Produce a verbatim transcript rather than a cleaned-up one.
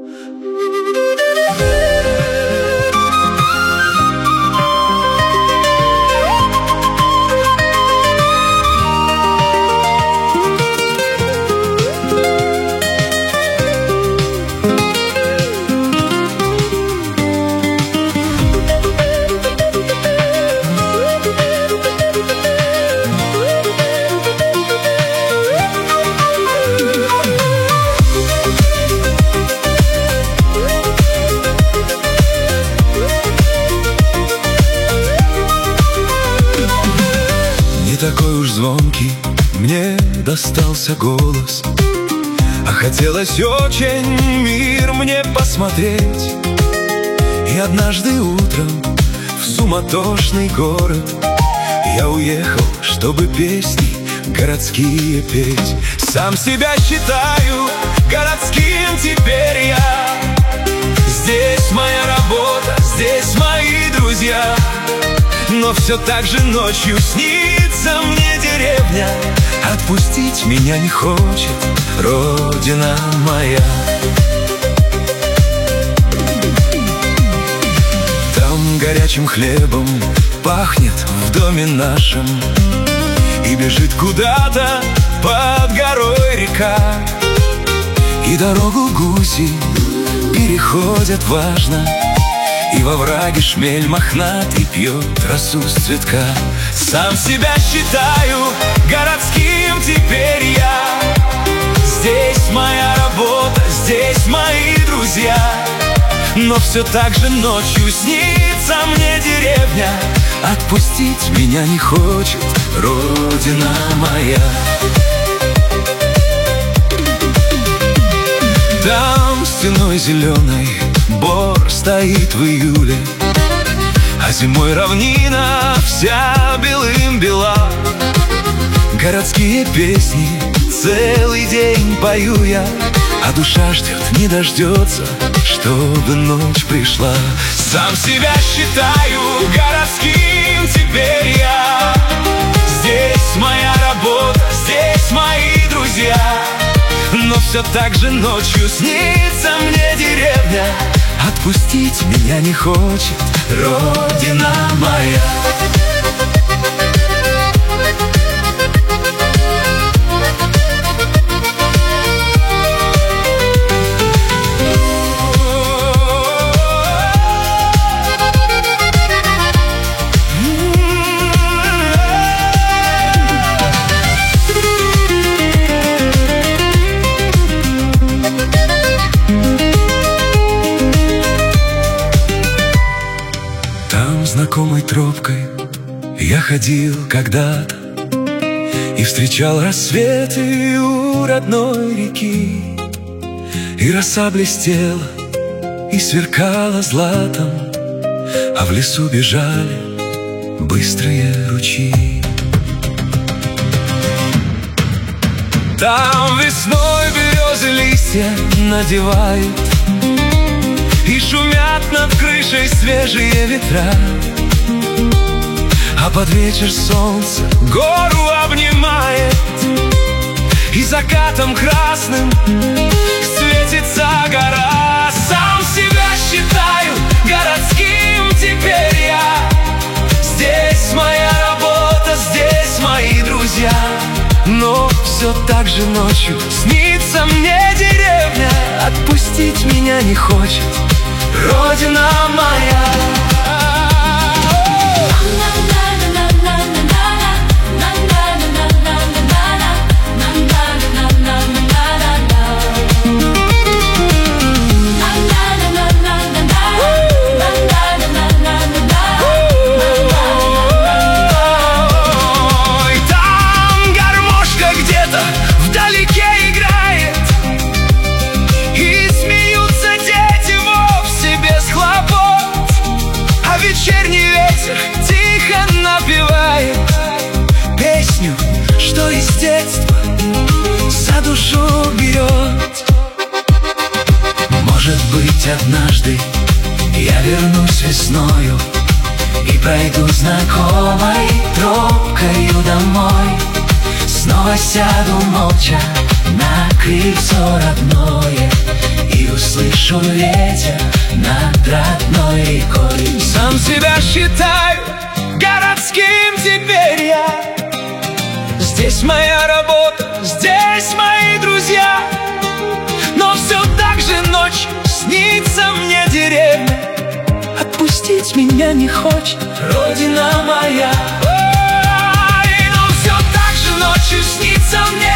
Такой уж звонкий мне достался голос, а хотелось очень мир мне посмотреть. И однажды утром в суматошный город я уехал, чтобы песни городские петь. Сам себя считаю городским теперь я. Здесь моя работа, здесь мои друзья. Но все так же ночью снится мне деревня. Отпустить меня не хочет родина моя. Там горячим хлебом пахнет в доме нашем, и бежит куда-то под горой река. И дорогу гуси переходят важно, и во враге шмель мохнатый пьет росу с цветка. Сам себя считаю городским теперь я. Здесь моя работа, здесь мои друзья. Но все так же ночью снится мне деревня. Отпустить меня не хочет родина моя. Там стеной зеленой бор стоит в июле, а зимой равнина вся белым бела. Городские песни целый день пою я, а душа ждет, не дождется, чтобы ночь пришла. Сам себя считаю городским теперь я. Здесь моя работа, здесь мои друзья. Но все так же ночью снится мне деревня. Отпустить меня не хочет родина моя. Знакомой тропкой я ходил когда-то и встречал рассветы у родной реки. И роса блестела и сверкала златом, а в лесу бежали быстрые ручьи. Там весной березы листья надевают, и шумят над крышей свежие ветра. А под вечер солнце гору обнимает, и закатом красным светится гора. Сам себя считаю городским теперь я. Здесь моя работа, здесь мои друзья. Но все так же ночью снится мне деревня. Отпустить меня не хочет родина моя. Что из детства за душу берет. Может быть, однажды я вернусь весною и пройду знакомой тропкою домой. Снова сяду молча на крыльцо родное и услышу шум ветер над родной рекой. Сам себя считаю городским теперь я. Здесь моя работа, здесь мои друзья. Но все так же ночью снится мне деревня. Отпустить меня не хочет Родина моя. Ой, но все так же ночью снится мне